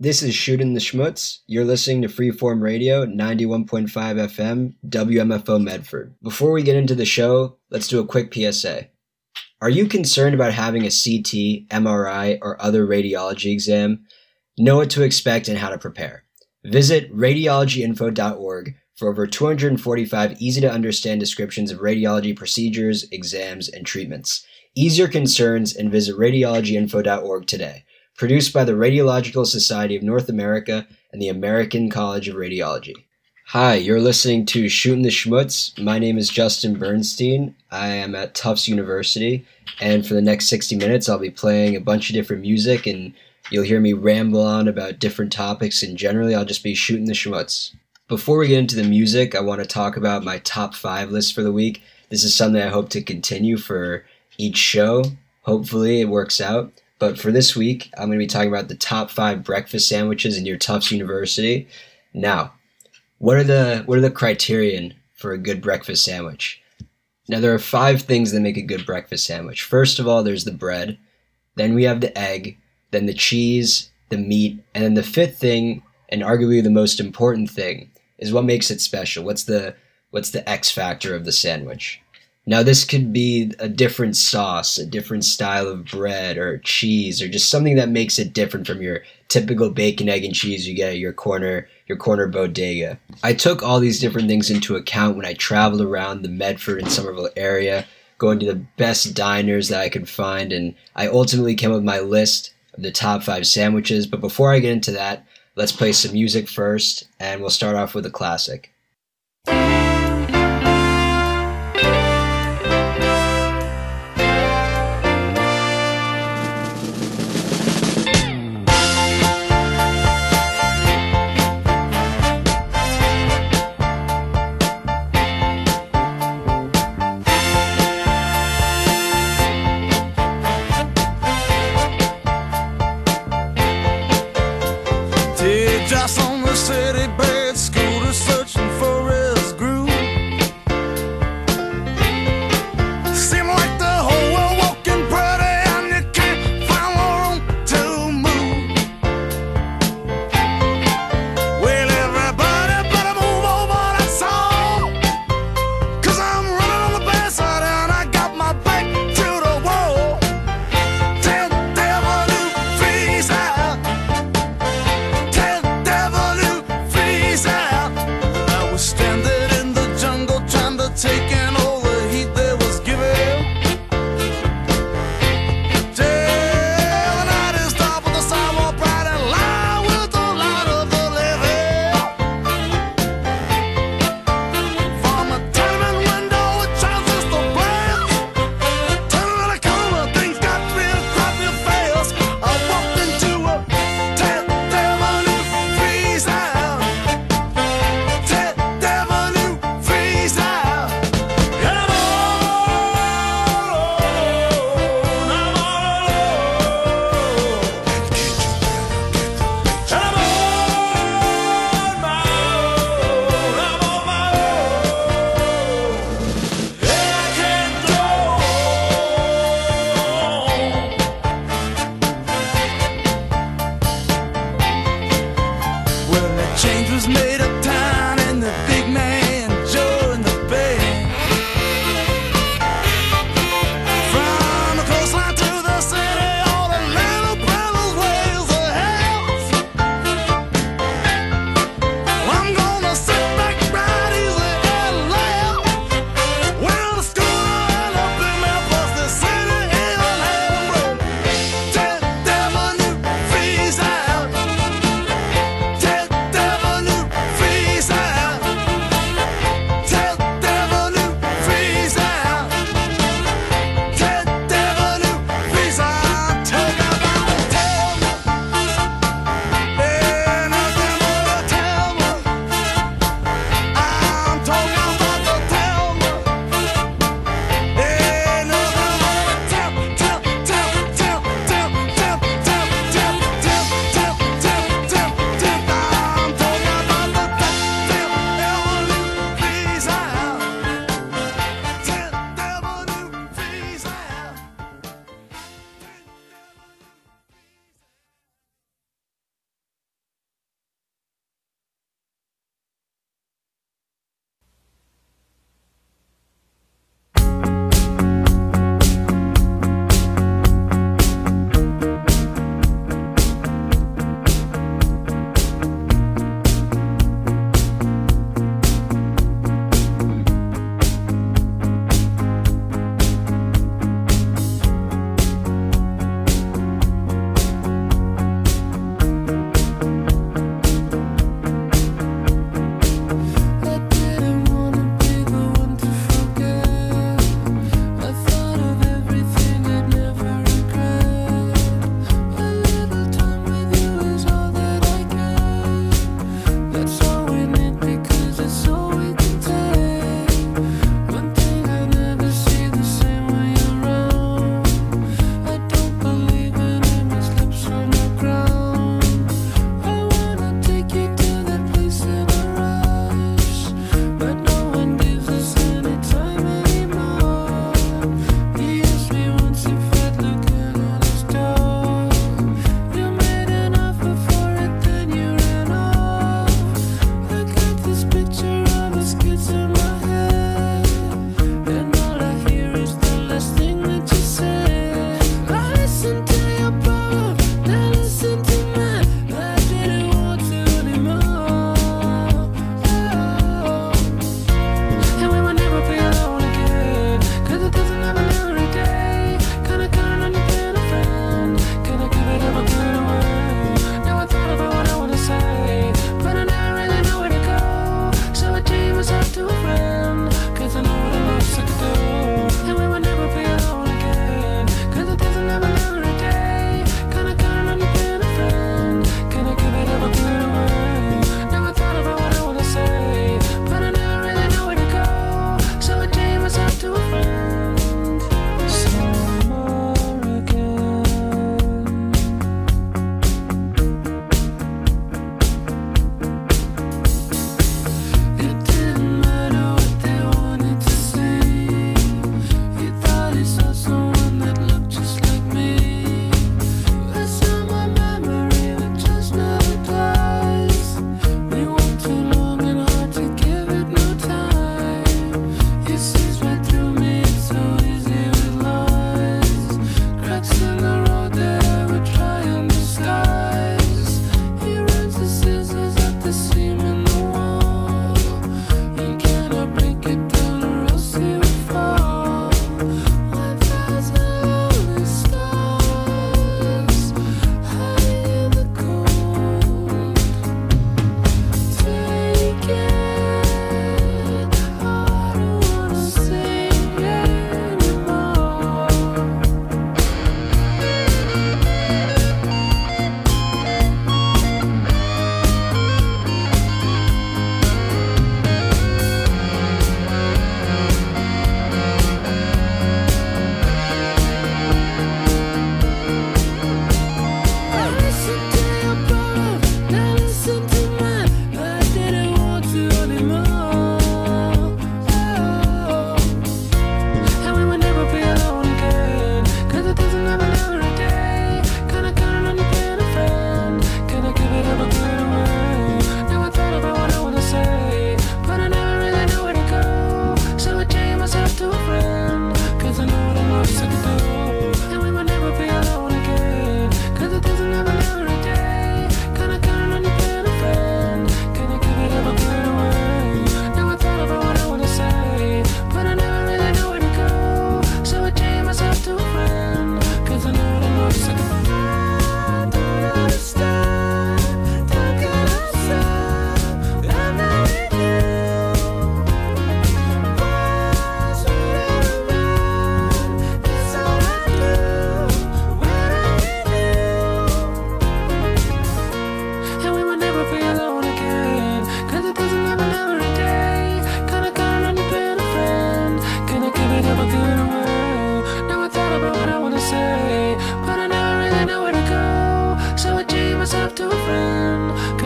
This is Shooting the Schmutz. You're listening to Freeform Radio, 91.5 FM, WMFO Medford. Before we get into the show, let's do a quick PSA. Are you concerned about having a CT, MRI, or other radiology exam? Know what to expect and how to prepare. Visit radiologyinfo.org for over 245 easy-to-understand descriptions of radiology procedures, exams, and treatments. Ease your concerns and visit radiologyinfo.org today. Produced by the Radiological Society of North America and the American College of Radiology. Hi, you're listening to Shooting the Schmutz. My name is Justin Bernstein. I am at Tufts University, and for the next 60 minutes, I'll be playing a bunch of different music, and you'll hear me ramble on about different topics, and generally, I'll just be shooting the schmutz. Before we get into the music, I want to talk about my top 5 list for the week. This is something I hope to continue for each show. Hopefully, it works out. But for this week, I'm going to be talking about the top 5 breakfast sandwiches in your Tufts University. Now, what are the criterion for a good breakfast sandwich? Now, there are 5 things that make a good breakfast sandwich. First of all, there's the bread. Then we have the egg. Then the cheese, the meat. And then the 5th thing, and arguably the most important thing, is what makes it special. What's the X factor of the sandwich? Now, this could be a different sauce, a different style of bread or cheese, or just something that makes it different from your typical bacon, egg, and cheese you get at your corner bodega. I took all these different things into account when I traveled around the Medford and Somerville area, going to the best diners that I could find, and I ultimately came up with my list of the top 5 sandwiches. But before I get into that, let's play some music first, and we'll start off with a classic. Just on the city bed, scooter searching for his groove. Seem like the whole world walking pretty and you can't find no room to move. Well, everybody better move over that song, 'cause I'm running on the bad side and I got my back to the wall. Tell the devil to freeze out. I was stranded in the jungle trying to take in all the heat they was giving. Till the night is dark with the sidewalk bright and light with the light of the living. From a tenement window it transistor blares. Turning the corner, things got real crappy fast. I walked into a devil who freeze out. Change was made uptown and the big man Joe in the band. From the coastline to the city, all the little brothers wails the house. I'm gonna sit back right easy and laugh. Well, the schooner and the big man plus the city in heaven. Devil who freeze out. Freeze out.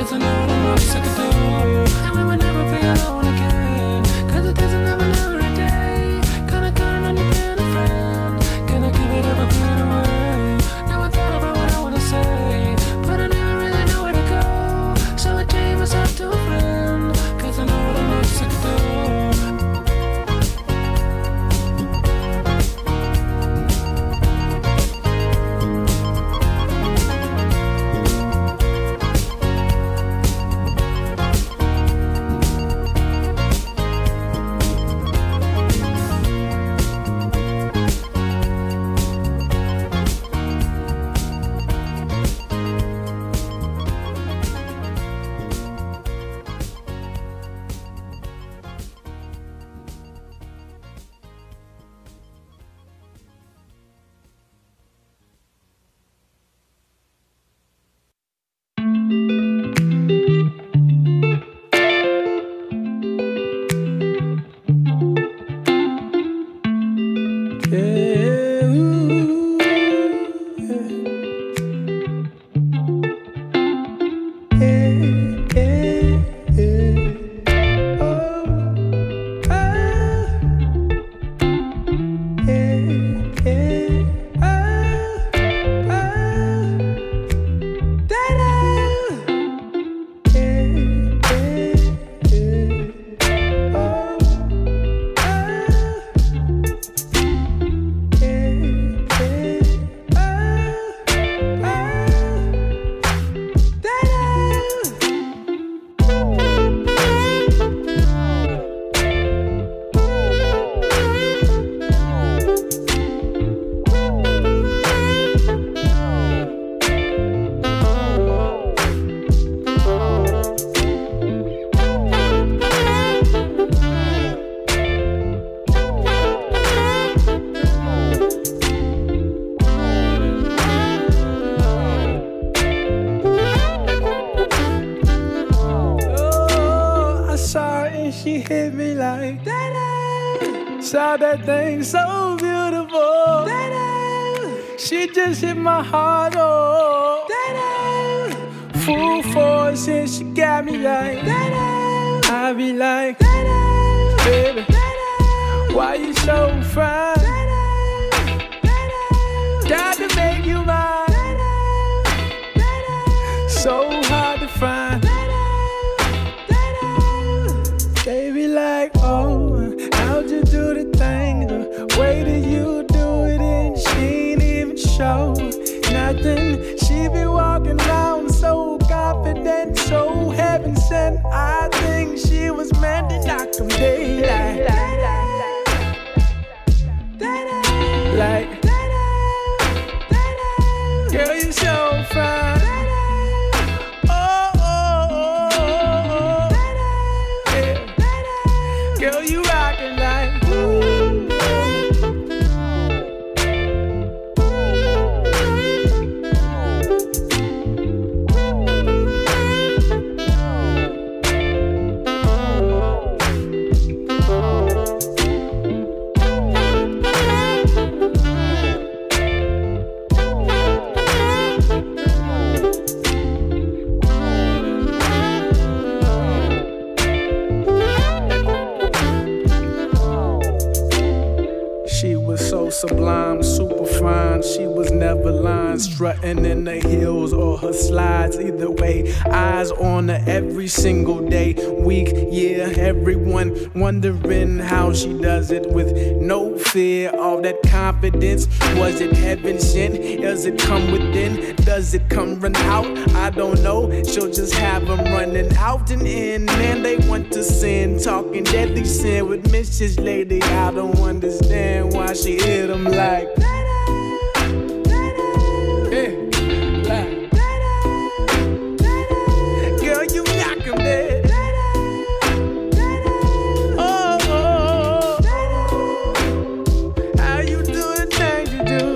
'cause I know the most I could do. And we would never be alone again, 'cause it doesn't happen every day. Kinda count on you being a friend. Can I give it ever being away? Now I thought about what I wanna say, but I never really know where to go. So I gave myself to a friend, 'cause I know the most I could do. She hit me like that. Saw that thing so beautiful. She just hit my heart, oh. Full force and she got me like I be like, baby, why you so fine? Got to make you mine. So hard to find. Baby, like, oh, how'd you do the thing? The way that you do it, and she ain't even show nothing. She be walking around so confident, so heaven sent. I think she was meant to knock them daylight. Like, girl, you so fine. Girl, you rockin' like sublime, super fine. She was never lying, strutting in the heels or her slides. Either way, eyes on her every single day, week, year. Everyone wondering how she does it with no fear. All that confidence, was it heaven sent? Does it come within? Does it come run out? I don't know. She'll just have them running out and in. Man, they want to sin, talking deadly sin with Mrs. Lady. I don't understand why she hit them like girl, you knock 'em dead. How you do the things you do?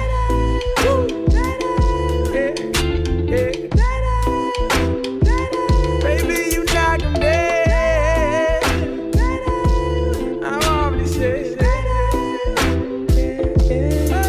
Baby, you knock 'em dead. I'm already said.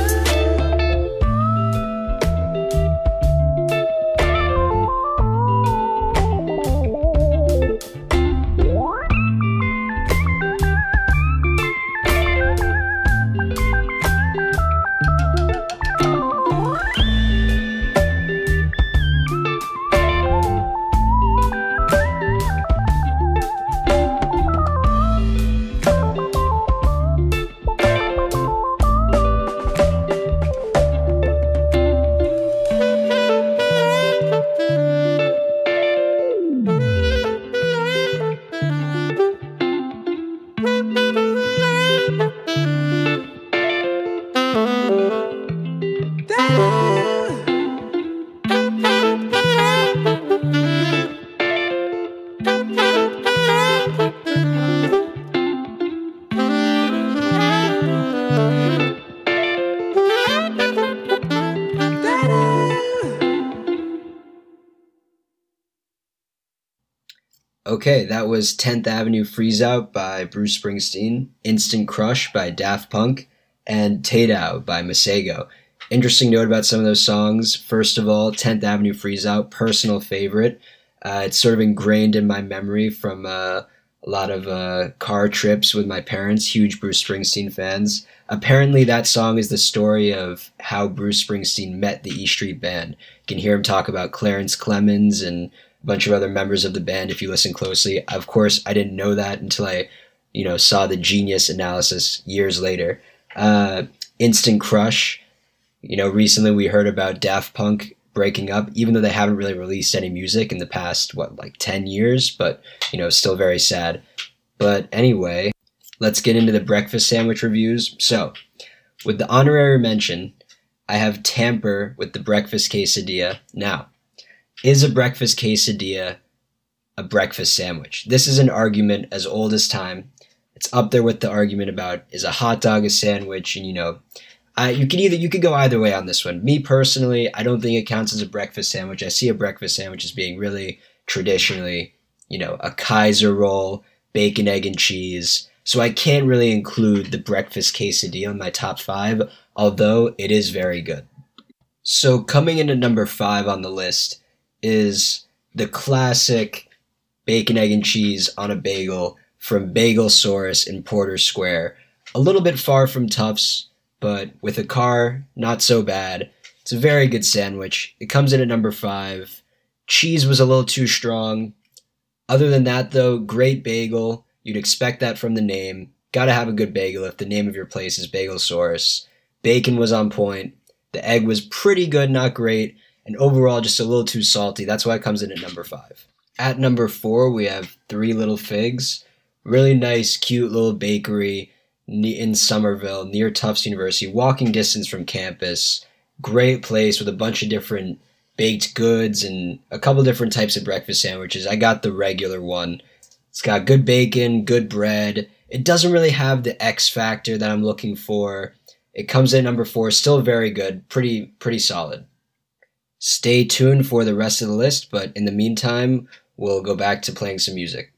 Okay, that was 10th Avenue Freeze Out by Bruce Springsteen, Instant Crush by Daft Punk, and Tadao by Masego. Interesting note about some of those songs. First of all, 10th Avenue Freeze Out, personal favorite. It's sort of ingrained in my memory from a lot of car trips with my parents, huge Bruce Springsteen fans. Apparently that song is the story of how Bruce Springsteen met the E Street Band. You can hear him talk about Clarence Clemens and a bunch of other members of the band if you listen closely. Of course, I didn't know that until I, saw the Genius analysis years later. Instant Crush. Recently we heard about Daft Punk breaking up, even though they haven't really released any music in the past, 10 years, but, still very sad. But anyway, let's get into the breakfast sandwich reviews. So, with the honorary mention, I have Tamper with the breakfast quesadilla. Now, is a breakfast quesadilla a breakfast sandwich? This is an argument as old as time. It's up there with the argument about, is a hot dog a sandwich? And, you could go either way on this one. Me personally, I don't think it counts as a breakfast sandwich. I see a breakfast sandwich as being really traditionally, a Kaiser roll, bacon, egg, and cheese. So I can't really include the breakfast quesadilla in my top 5, although it is very good. So coming into number 5 on the list is the classic bacon, egg, and cheese on a bagel from Bagelsaurus in Porter Square. A little bit far from Tufts, but with a car, not so bad. It's a very good sandwich. It comes in at number 5. Cheese was a little too strong. Other than that, though, great bagel. You'd expect that from the name. Gotta have a good bagel if the name of your place is Bagelsaurus. Bacon was on point. The egg was pretty good, not great. And overall, just a little too salty. That's why it comes in at number 5. At number 4, we have Three Little Figs. Really nice, cute little bakery in Somerville, near Tufts University, walking distance from campus. Great place with a bunch of different baked goods and a couple different types of breakfast sandwiches. I got the regular one. It's got good bacon, good bread. It doesn't really have the X factor that I'm looking for. It comes in at number 4, still very good, pretty solid. Stay tuned for the rest of the list, but in the meantime, we'll go back to playing some music.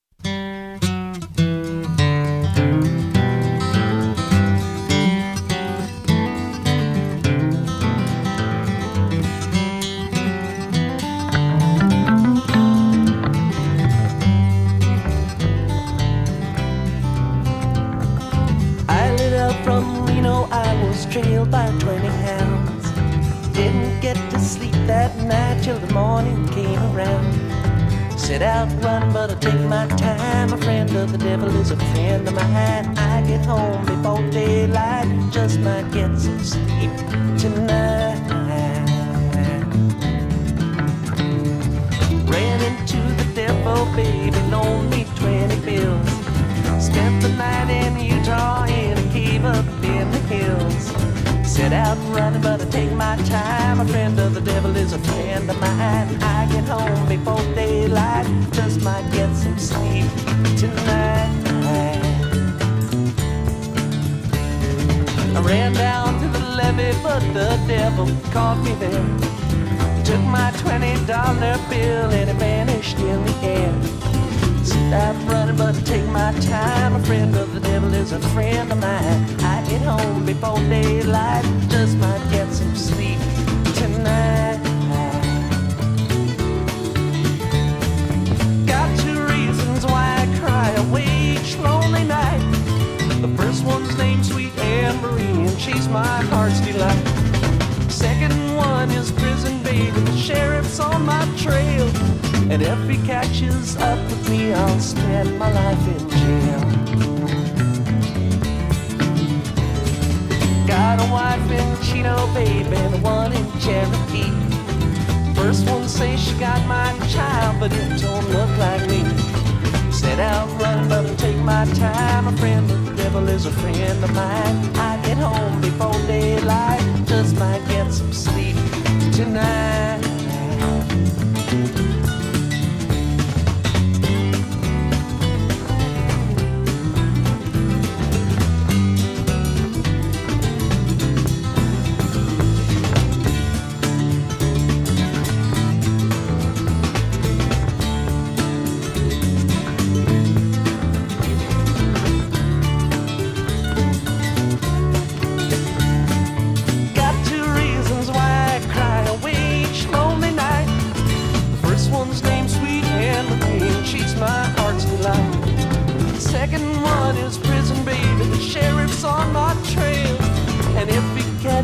Trailed by 20 hounds. Didn't get to sleep that night till the morning came around. Set out running, but I take my time. A friend of the devil is a friend of mine. I get home before daylight, just might get some sleep tonight. Ran into the devil, baby, loaned me 20 bills. Spent the night in Utah in a cave up in the hills. Set out running, but I take my time. A friend of the devil is a friend of mine. I get home before daylight, just might get some sleep tonight. I ran down to the levee, but the devil caught me there. Took my $20 bill and it vanished in the air. I'm running, but I take my time. A friend of the devil is a friend of mine. I get home before daylight, just might get some sleep tonight. Got 2 reasons why I cry away each lonely night. The first one's named Sweet Anne Marie, and she's my heart's delight. Second one is prison baby, the sheriff's on my trail. And if he catches up with me, I'll spend my life in jail. Got a wife in Chino, baby, and one in Cherokee. First one says she got my child, but it don't look like me. Set out running, but I take my time. A friend of the devil is a friend of mine. I get home before daylight, just might get some sleep tonight.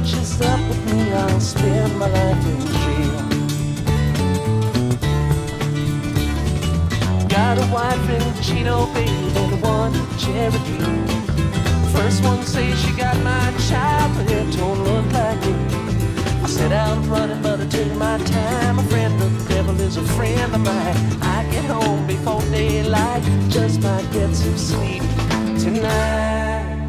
catches up with me, I'll spend my life in jail. Got a wife in Chino, baby, the one in Cherokee. First one says she got my child, but it don't look like me. I set out running, but I took my time. A friend of the devil is a friend of mine. I get home before daylight, just might get some sleep tonight.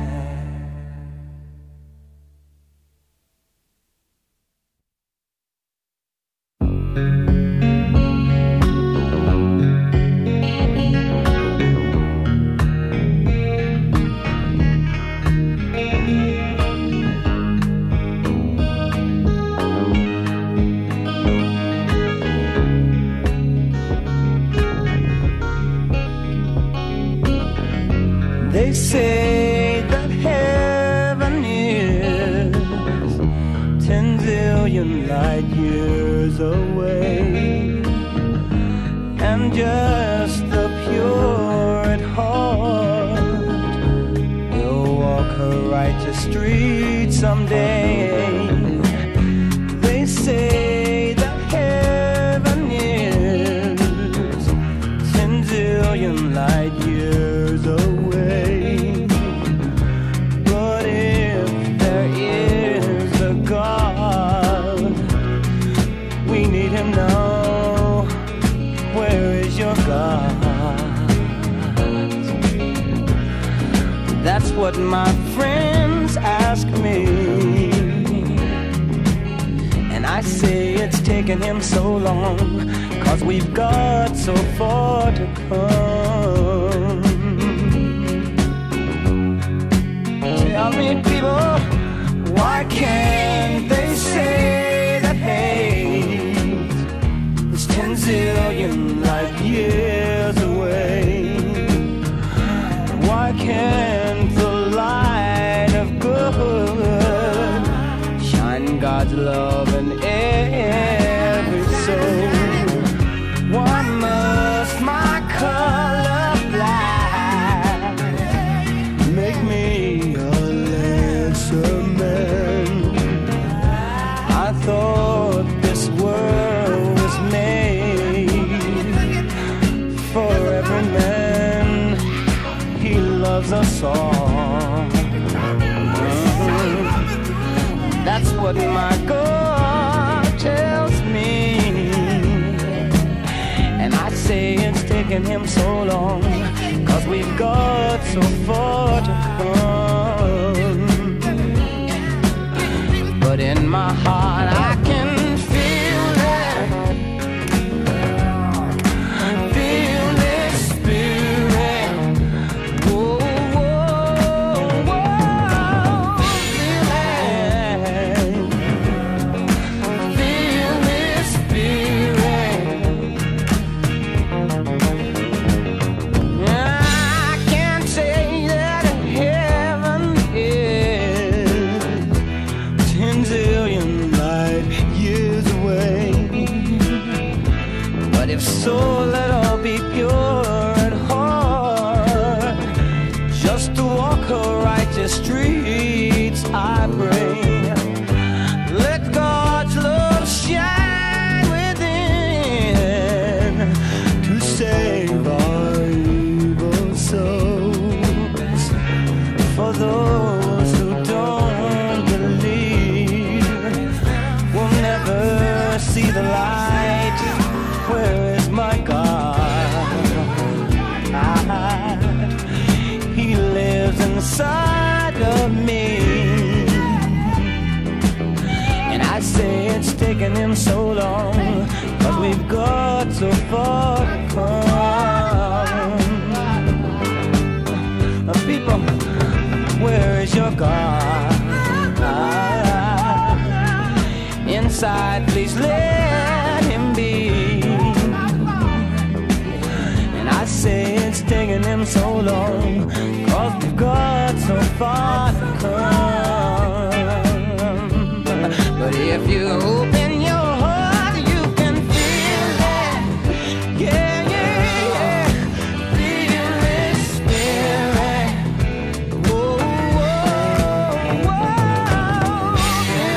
They say that heaven is 10 zillion light years away, and just the pure at heart will walk her righteous street someday. They say that heaven is 10 zillion light years away. That's what my friends ask me, and I say it's taken him so long, 'cause we've got so far to come. Tell me, people, why can't they say that hate is 10 zillion light years away? Why can't the light of good shine God's love in every soul? Why must my color blind make me a lesser man? I thought this world was made for every man. He loves us all. That's what my God tells me, and I say it's taken him so long, 'cause we've got so far to come. But in my heart I can feel that, feel this spirit. So let all be pure at heart, just to walk her righteous streets I pray. Let God's love shine within to save our evil souls. For those who don't believe will never see the light. Where is my God? He lives inside of me, and I say it's taken him so long, 'cause we've got so far to come. People, where is your God? Inside, please let him be. I say it's taking him so long, 'cause we've got so far to come. But if you open your heart, you can feel that. Yeah, yeah, yeah. Feel this spirit. Whoa, whoa, whoa.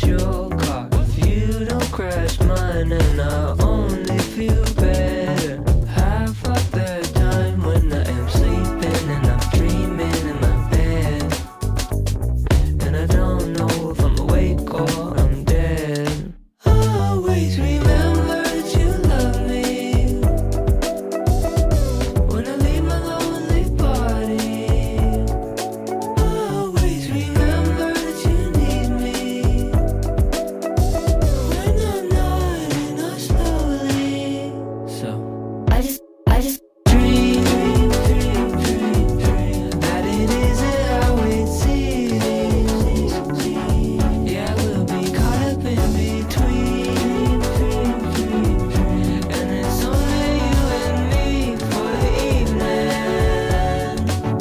crash your car. If you don't crash mine, and I only feel better. Half of the time when I am sleeping and I'm dreaming in my bed, and I don't know if I'm awake or I'm dead. Always remember that you love me when I leave my lonely body. Always remember that you need me when I'm not and I slowly. So I just dream that it isn't how it seems. Yeah, we'll be caught up in between, and it's only you and me for the evening.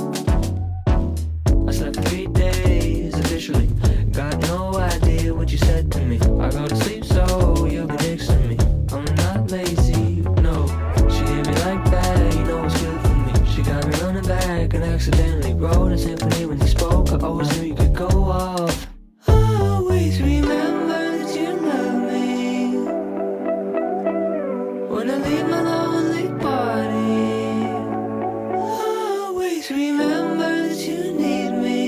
I slept for 3 days officially. Got no idea what you said to me. I go to sleep so you'll be next to me. I'm not lazy, no. She hit me like that, you know it's good for me. She got me running back and accidentally wrote a symphony when you spoke. I always knew you could go off. Always remember that you love me when I leave my lonely body. Always remember that you need me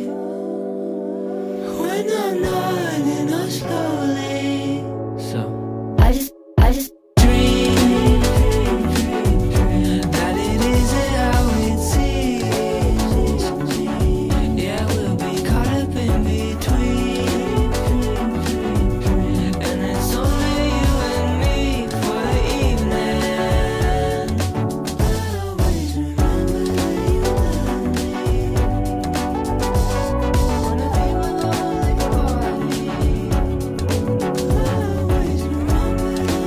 when I'm not and I slowly. So I just dream that it isn't how it seems. Yeah, we'll be caught up in between, and it's only you and me for the evening. Always remember that you love me when I leave my lonely body. Always remember that you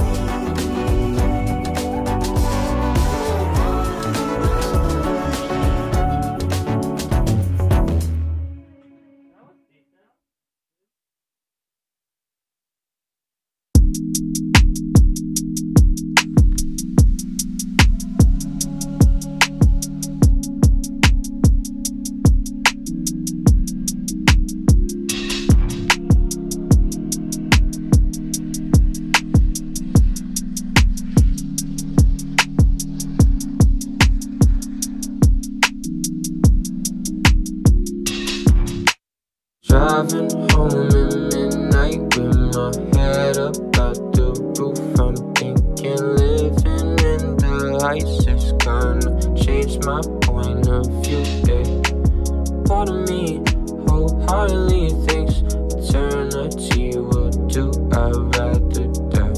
Driving home at midnight with my head up out the roof. I'm thinking living in the heights is gonna change my point of view. Yeah. Part of me wholeheartedly thinks eternity will do. I'd rather die.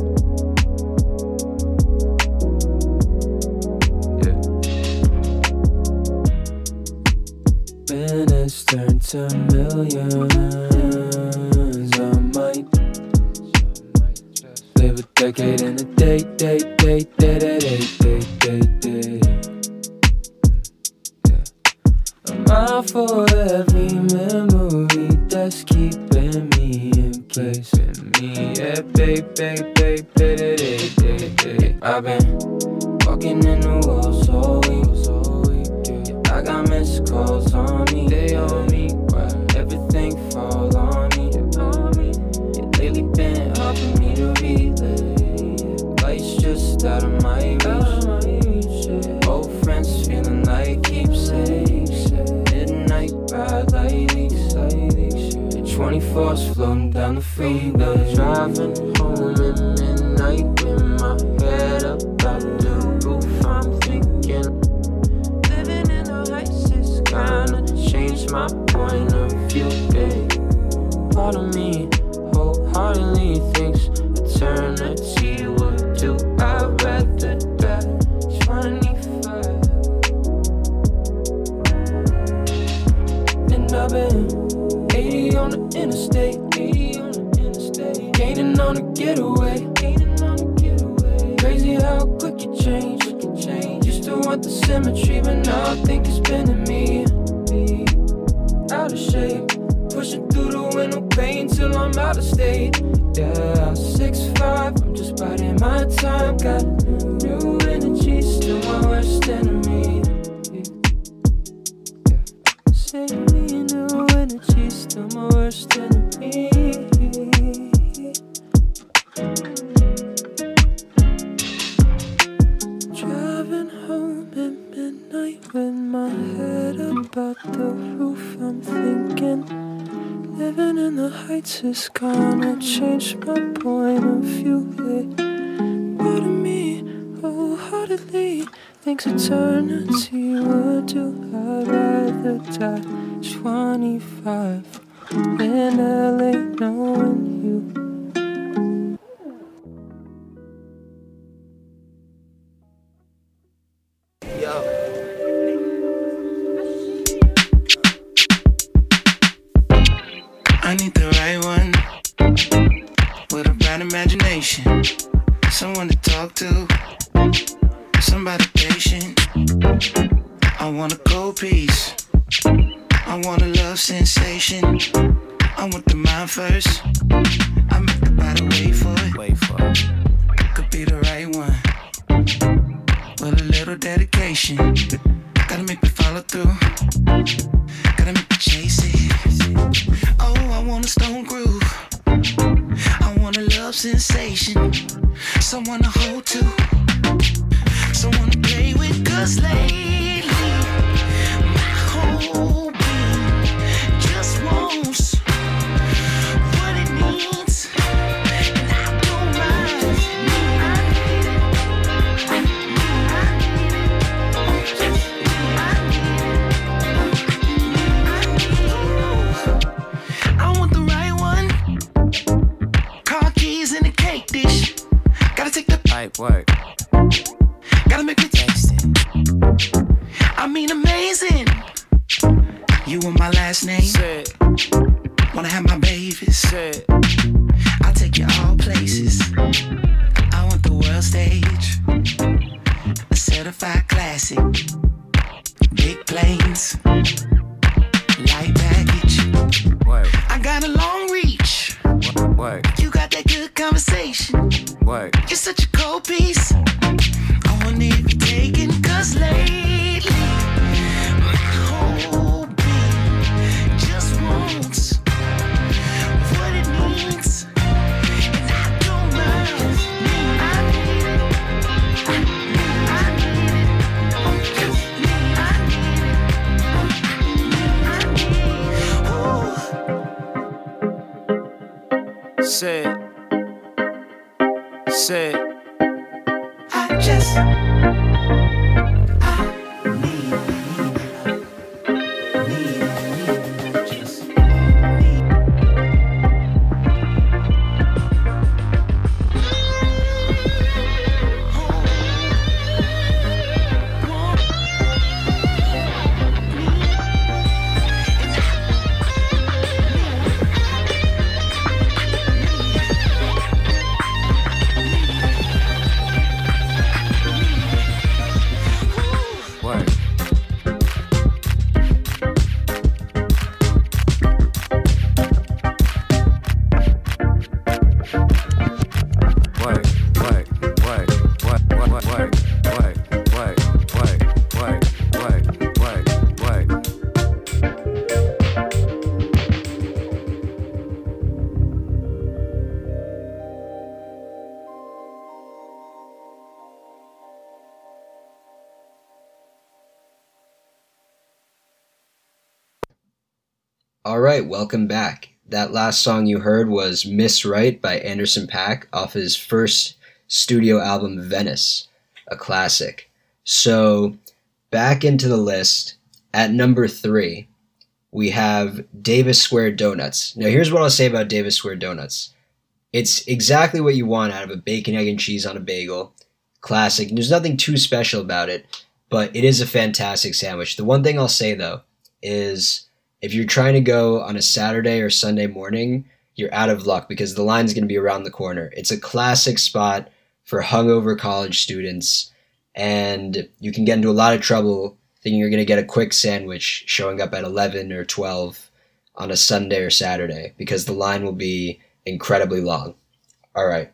Yeah. minutes turn to millions. I might live a decade in a day. Yeah. I'm out for every memory that's keeping me in place. Yeah, baby. I've been walking in the walls all week. I got missed calls on me, they on me. Why everything fall on me? Yeah, lately been hard for me to relay. Life's just out of my reach. Old friends feeling like keepsakes. Midnight ride like leaks. The 24's floating down the freeway. Driving home at midnight with my head up out the roof. I'm thinking living in the heights is gonna change my point of view. Yeah. Part of me wholeheartedly thinks eternity will do. I'd rather die 25. And I've been 80 on the interstate, gaining on a getaway. Crazy how quick you change. Used to want the symmetry, but now I think it's been in me. Out of shape, pushing through the window pane till I'm out of state. Yeah, 6'5", I'm just biding my time. Got new energy, still my worst enemy. Say me new energy, still my worst enemy. Driving home at midnight with my head about the roof. I'm thinking living in the heights is gonna change my point of view. Part of me wholeheartedly thinks eternity would do. I'd rather die 25 in LA knowing you. I need the right one with a bright imagination, someone to talk to, somebody patient. I want a cold piece, I want a love sensation, I want the mind first, I make the body wait for it. Could be the right one with a little dedication. Gotta make me follow through, gotta make me chase it. Oh, I want a stone groove, I want a love sensation, someone to hold to, someone to play with. Cause lately my whole being just wants what it needs, and I don't mind. I need it, I need it, I want the right one. Car keys in a cake dish. Gotta take the pipe work. Gotta make me taste it. I mean amazing. You and my last name. Wanna have my babies. I'll take you all places. I want the world stage, a certified classic. Big planes, light baggage. I got a long reach. You got that good conversation. You're such a cold piece. I want it taken. Cause lately my whole being just wants what it needs, and I don't mind. I need it, I need it, I need it, I need it. Say I just All right, welcome back. That last song you heard was Miss Right by Anderson .Paak off his first studio album, Venice, a classic. So, back into the list, at number 3, we have Davis Square Donuts. Now, here's what I'll say about Davis Square Donuts. It's exactly what you want out of a bacon, egg, and cheese on a bagel. Classic. There's nothing too special about it, but it is a fantastic sandwich. The one thing I'll say, though, is if you're trying to go on a Saturday or Sunday morning, you're out of luck because the line's going to be around the corner. It's a classic spot for hungover college students, and you can get into a lot of trouble thinking you're going to get a quick sandwich showing up at 11 or 12 on a Sunday or Saturday because the line will be incredibly long. All right.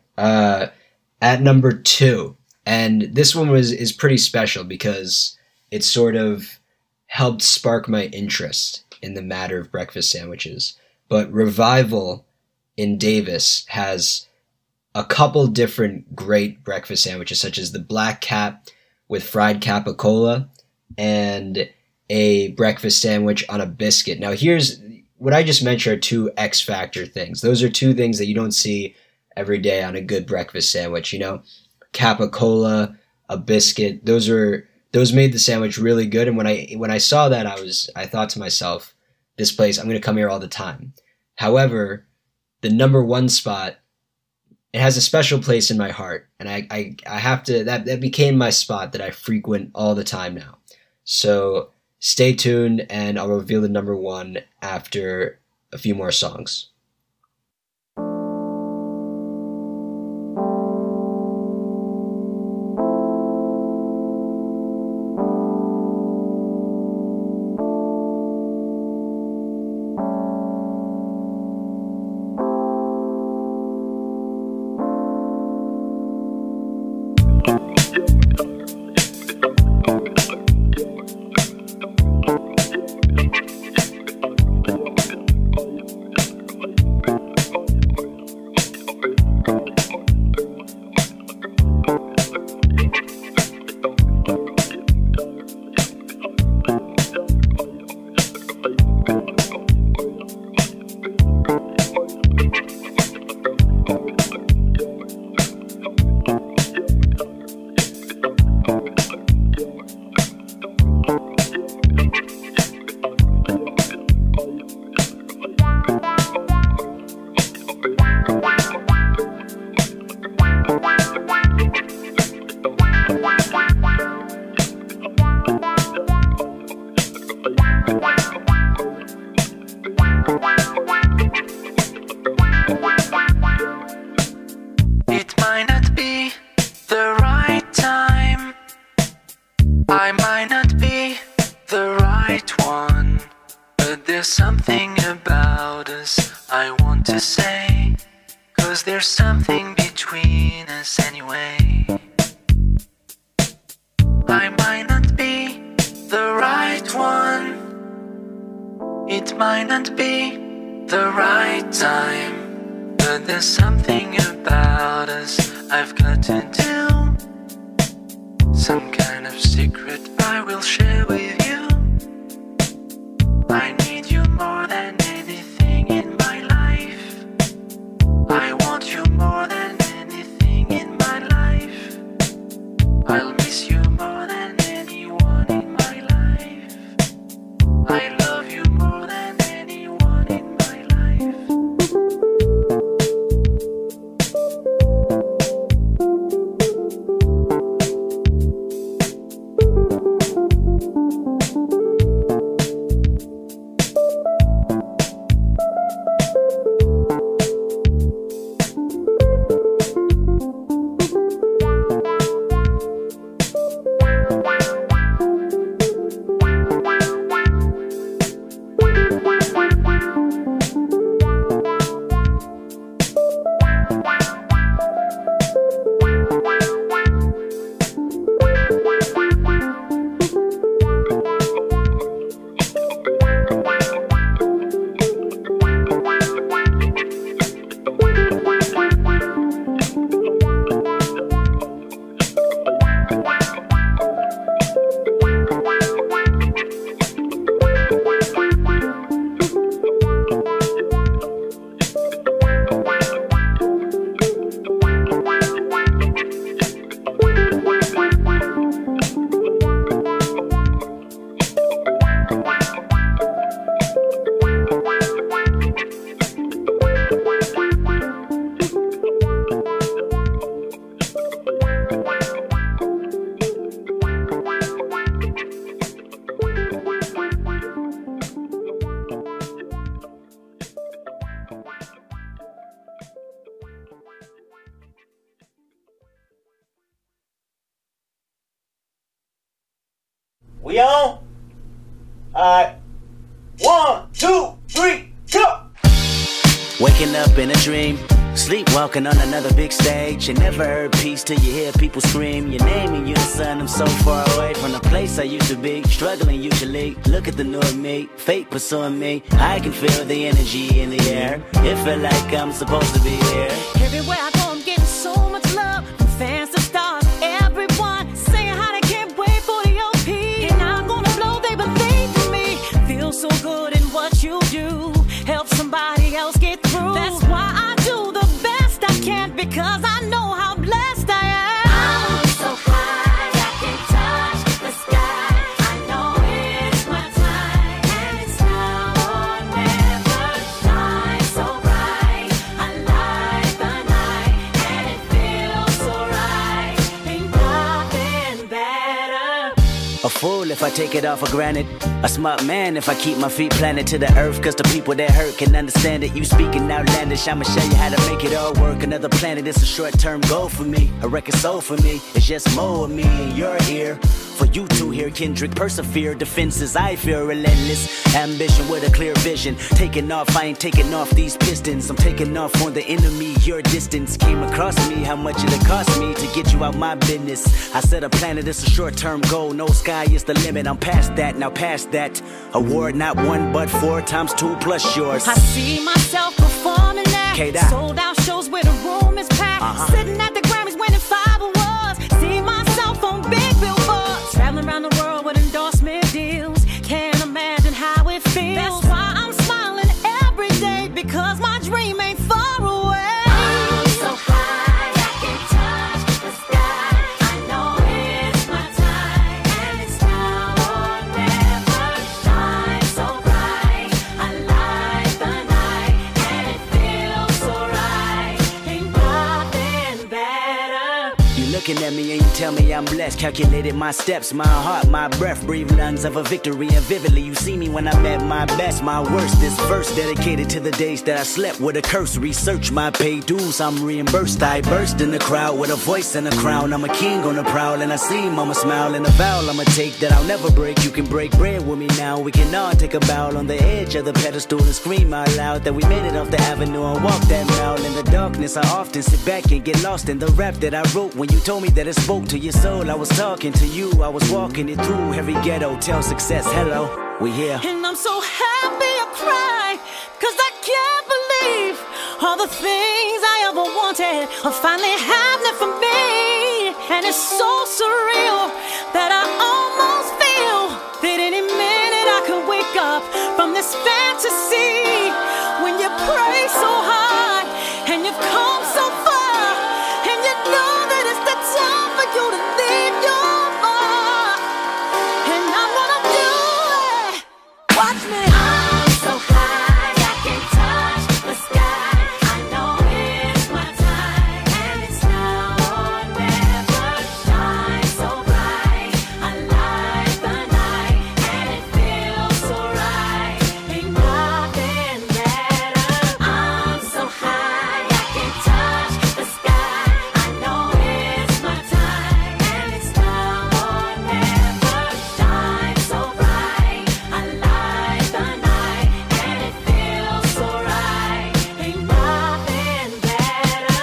At number 2, and this one is pretty special because it sort of helped spark my interest in the matter of breakfast sandwiches. But Revival in Davis has a couple different great breakfast sandwiches, such as the Black Cat with fried capicola and a breakfast sandwich on a biscuit. Now, here's what I just mentioned are two X Factor things. Those are two things that you don't see every day on a good breakfast sandwich, you know? Capicola, a biscuit, those made the sandwich really good. And when I saw that, I thought to myself, this place, I'm going to come here all the time. However, the number one spot, it has a special place in my heart, and I have to, that became my spot that I frequent all the time now. So stay tuned, and I'll reveal the number one after a few more songs. We on? Alright. 1, 2, 3, go! Waking up in a dream, sleepwalking on another big stage. You never heard peace till you hear people scream your name in unison. I'm so far away from the place I used to be, struggling usually. Look at the new me, fate pursuing me. I can feel the energy in the air. It feel like I'm supposed to be here. Everywhere I go, I'm getting so much love from fans to stars. Everyone saying how they can't wait for the OP. And I'm gonna blow, they believe in me. Feel so good in what you do. Help somebody else get through. That's why I do the best I can, because I know how blessed I am. I'm so high, I can touch the sky. I know it's my time, and it's now or never. Shine so bright, I light the night, and it feels so right. Ain't nothing better. A fool if I take it all for granted. A smart man if I keep my feet planted to the earth. Cause the people that hurt can understand it. You speaking outlandish, I'ma show you how to make it all work. Another planet, it's a short-term goal for me. A record soul for me, it's just more of me in your ear. For you to hear Kendrick persevere. Defenses I feel relentless. Ambition with a clear vision. Taking off, I ain't taking off these pistons. I'm taking off on the enemy. Your distance came across me. How much it'll cost me to get you out my business. I said a planet is a short-term goal. No sky is the limit. I'm past that, now past that. Award not 1 but 4 times 2 plus yours. I see myself performing there. K-Dot. Sold out shows where the room is packed. Sitting at the Grammys winning 5 awards. See myself on big billboards. Traveling around the world with endorsement deals. Can't imagine how it feels. That's why I'm smiling every day, because my dream ain't far away. I'm so high, I can touch the sky. I know it's my time, and it's now or never. Shine so bright, I light the night, and it feels so right. Ain't nothing better. You looking at me and you tell me I'm blessed. Calculated my steps, my heart, my breath. Breathe lungs of a victory, and vividly you see me when I'm at my best, my worst. This verse dedicated to the days that I slept with a curse. Research my paid dues, I'm reimbursed. I burst in the crowd with a voice and a crown. I'm a king on the prowl, and I see mama smile. And a vow I'ma take that I'll never break. You can break bread with me now. We can all take a bow on the edge of the pedestal and scream out loud that we made it off the avenue and walk that mile. In the darkness I often sit back and get lost in the rap that I wrote. When you told me that it spoke to your soul, I was talking to you. I was walking it through every ghetto. Tell success hello, we here. And I'm so happy I cry, cause I can't believe all the things I ever wanted are finally happening for me. And it's so surreal that I almost feel that any minute I could wake up from this fantasy. When you pray so hard and you've come so far, and you know that it's the time for you to leave your mark. And I'm gonna do it. Watch me. I'm so high, I can touch the sky. I know it's my time, and it's now or never. Shine so bright, I light the night, and it feels so right. Ain't nothing better. I'm so high, I can touch the sky. I know it's my time, and it's now or never. Shine so bright, I light the night, and it feels so right. Ain't nothing better.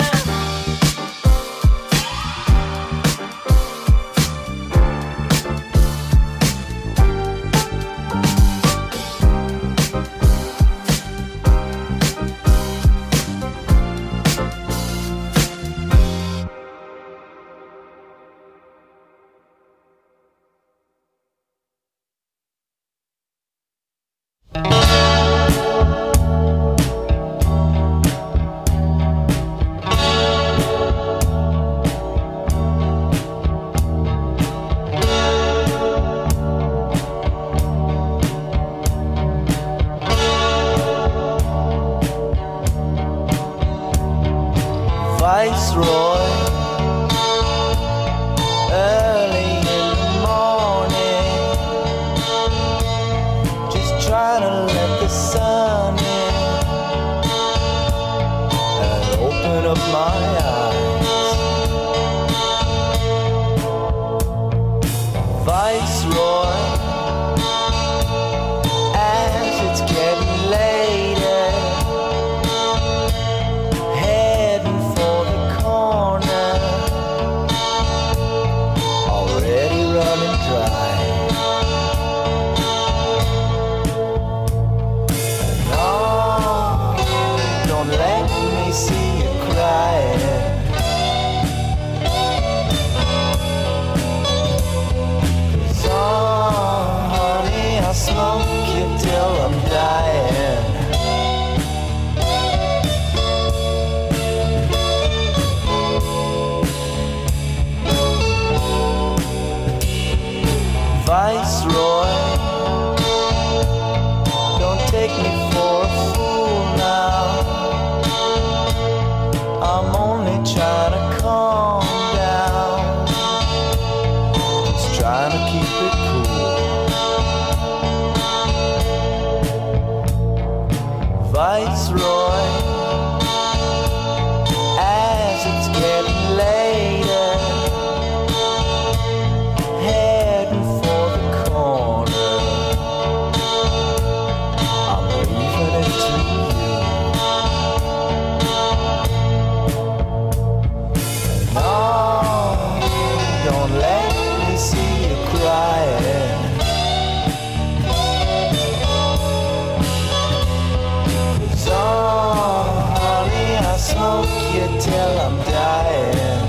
Viceroy, early in the morning, just trying to let the sun in and open up my eyes. Viceroy, as it's getting later, heading for the corner, already running dry. No, don't let me see you crying. smoke you till I'm dying.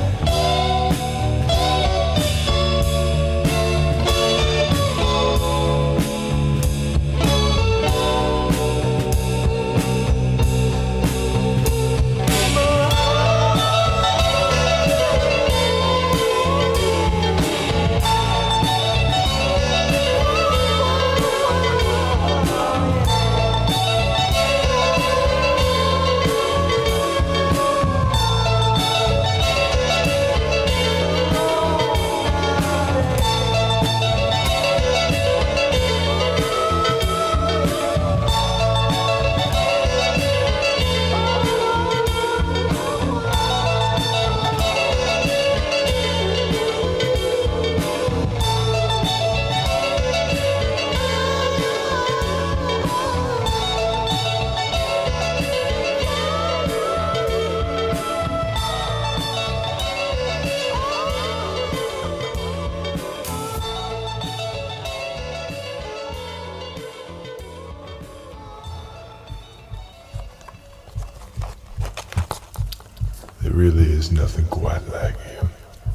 There really is nothing quite like him.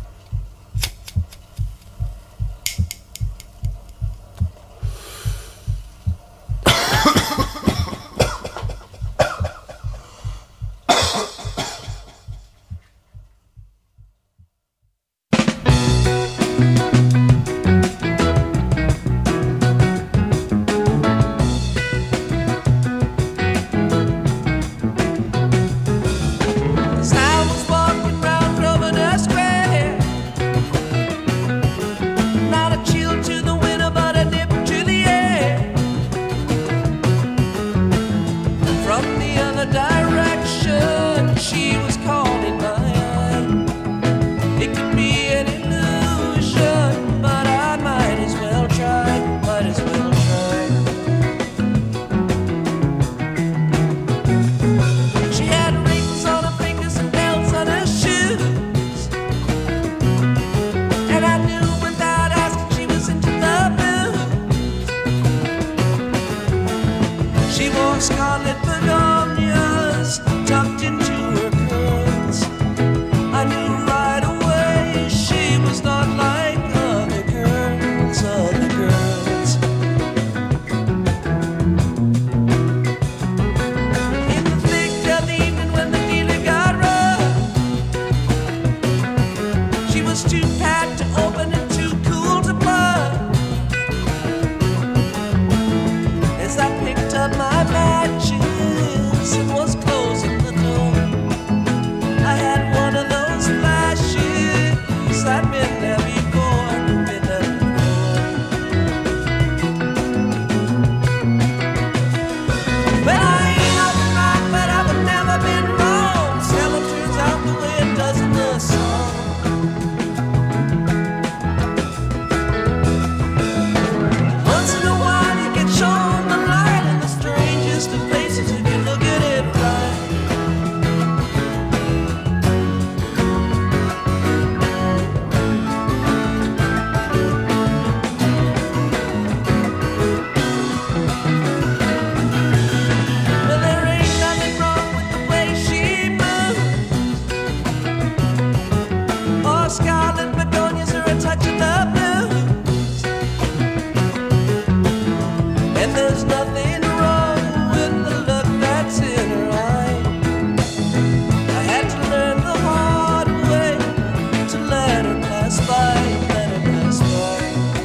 Scarlet begonias tucked into her curls. I knew right away she was not like other girls, other girls. In the thick of the evening when the dealer got rough, she was too packed to open and too cool to plug. As I picked up my matches and was closing the door, I had one of those flashes. I'd been there before, been there before. Well, I ain't nothing right, but I've never been wrong. Seldom turns out the way it does in the song. Once in a while you get shown the light in the strangest of places if you look at it right. Well, there ain't nothing wrong with the way she moves, or scarlet begonias or a touch of the blues. And there's nothing wrong with the look that's in her eye. I had to learn the hard way to let her pass by, let her pass by.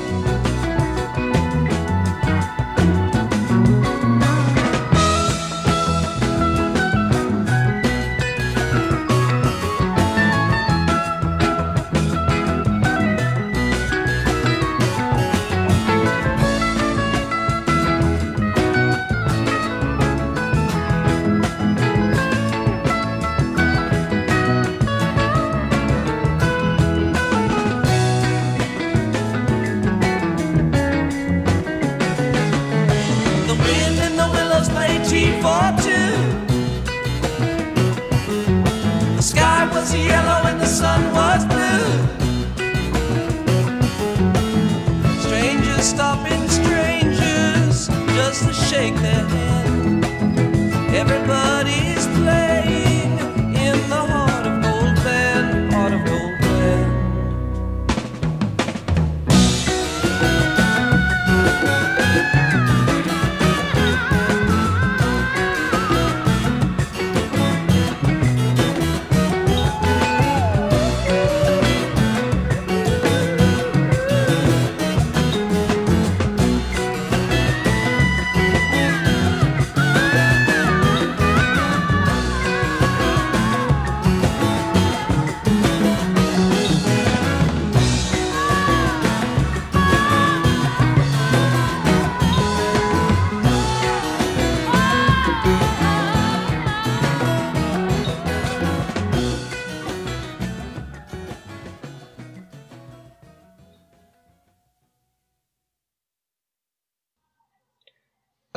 The wind and the willows played tea for two. The sky was yellow and the sun was blue. Strangers stopping strangers just to shake their hand. Everybody's playing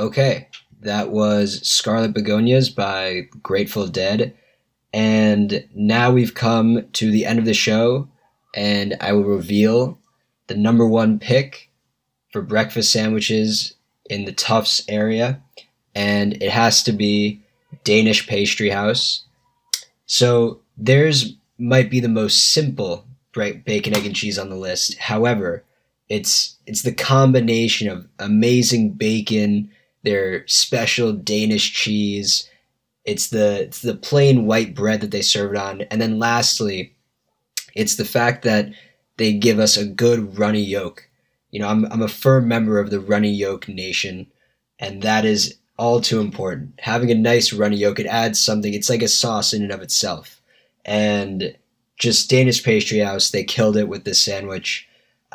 Okay, that was Scarlet Begonias by Grateful Dead. And now we've come to the end of the show, and I will reveal the number one pick for breakfast sandwiches in the Tufts area, and it has to be Danish Pastry House. So theirs might be the most simple bacon, egg, and cheese on the list. However, it's the combination of amazing bacon, their special Danish cheese, it's the plain white bread that they serve it on, and then lastly, it's the fact that they give us a good runny yolk. You know, I'm a firm member of the runny yolk nation, and that is all too important. Having a nice runny yolk, it adds something. It's like a sauce in and of itself. And just Danish Pastry House, they killed it with this sandwich.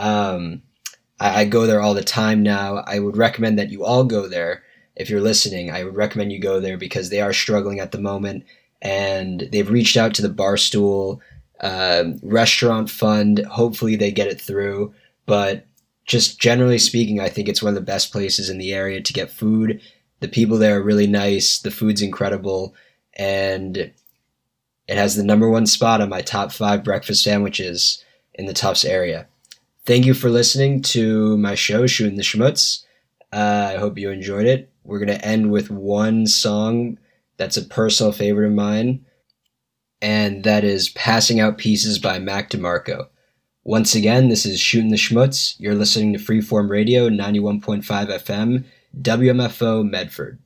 I go there all the time now. I would recommend that you all go there. If you're listening, I would recommend you go there because they are struggling at the moment, and they've reached out to the Barstool Restaurant Fund. Hopefully they get it through, but just generally speaking, I think it's one of the best places in the area to get food. The people there are really nice, the food's incredible, and it has the number one spot on my top 5 breakfast sandwiches in the Tufts area. Thank you for listening to my show, Shooting the Schmutz. I hope you enjoyed it. We're going to end with one song that's a personal favorite of mine, and that is Passing Out Pieces by Mac DeMarco. Once again, this is Shooting the Schmutz. You're listening to Freeform Radio, 91.5 FM, WMFO Medford.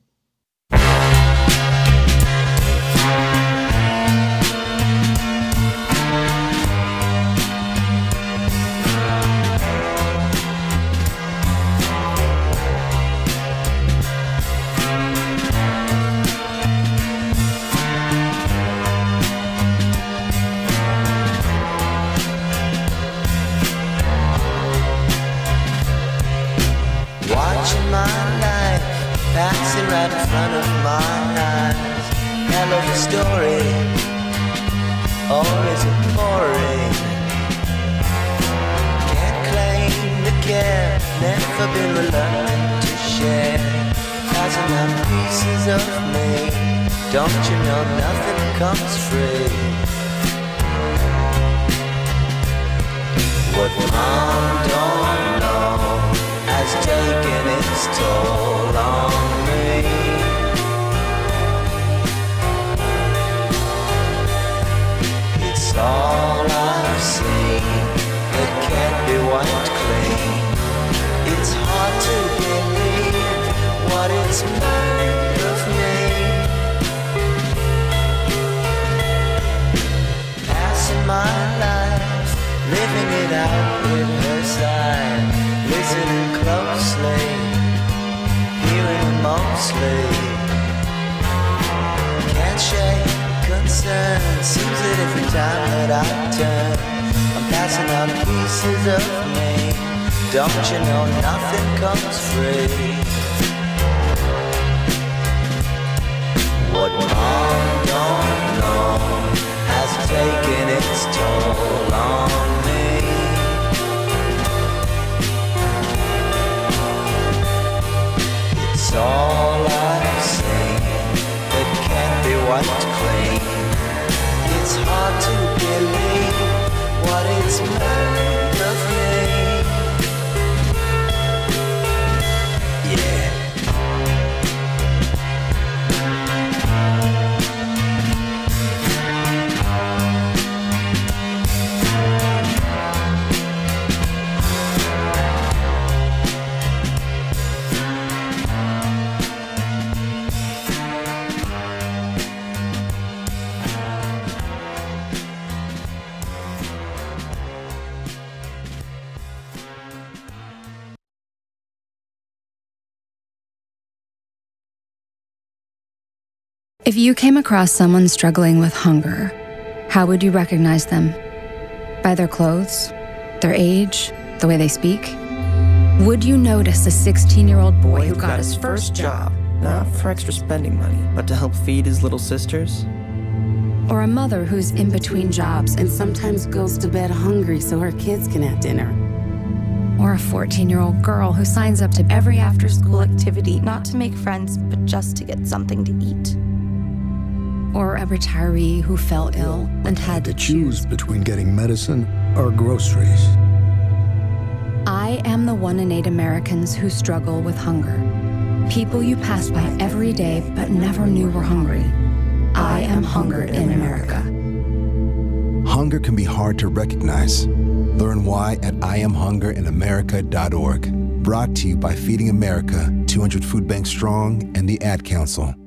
Watching my life passing right in front of my eyes. Hell of a story, or is it boring? Can't claim to care, never been reluctant to share. Passing out pieces of me, don't you know nothing comes free? What mom don't know has taken its toll on me. It's all I've seen, it can't be wiped clean. It's hard to believe what it's made of me. Passing my life, living it out with her side. Listening closely, hearing mostly. Can't shake concern, seems that every time that I turn, I'm passing out pieces of me. Don't you know nothing comes free? What mom don't know has taken its toll on me. It's all I've seen, it can't be wiped clean. It's hard to believe what it's made of me. Yeah. If you came across someone struggling with hunger, how would you recognize them? By their clothes, their age, the way they speak? Would you notice a 16-year-old boy who got his first job, not for extra spending money, but to help feed his little sisters? or a mother who's in between jobs and sometimes goes to bed hungry so her kids can have dinner? Or a 14-year-old girl who signs up to every after-school activity, Not to make friends, but just to get something to eat. or a retiree who fell ill and had to choose between getting medicine or groceries. I am the 1 in 8 Americans who struggle with hunger. People you pass by every day but never knew were hungry. I am hunger in America. Hunger can be hard to recognize. Learn why at IamHungerInAmerica.org. Brought to you by Feeding America, 200 Food Bank Strong, and the Ad Council.